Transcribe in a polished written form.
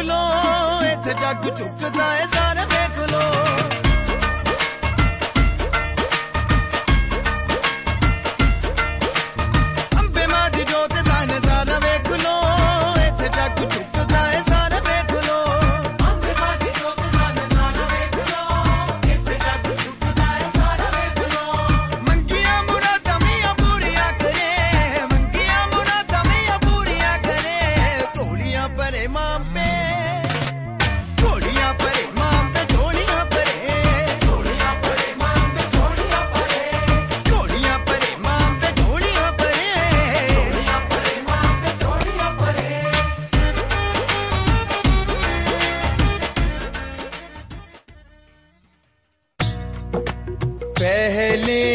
लो इत्थे जग झुकदा है सारा देख लो अंबे मां दी जोत दा नजारा वेख लो इत्थे जग झुकदा है सारा देख लो अंबे मां दी जोत दा नजारा वेख लो इत्थे जग झुकदा है सारा देख लो मंगिया मुरादां मियां पूरियां करे मंगिया मुरादां मियां पूरियां करे ढोलियां परे मां पे ढोलियां परे मां पे ढोलियां परे ढोलियां परे मां पे ढोलियां परे ढोलियां परे मां पे ढोलियां परे ढोलियां परे मां पे ढोलियां परे पहले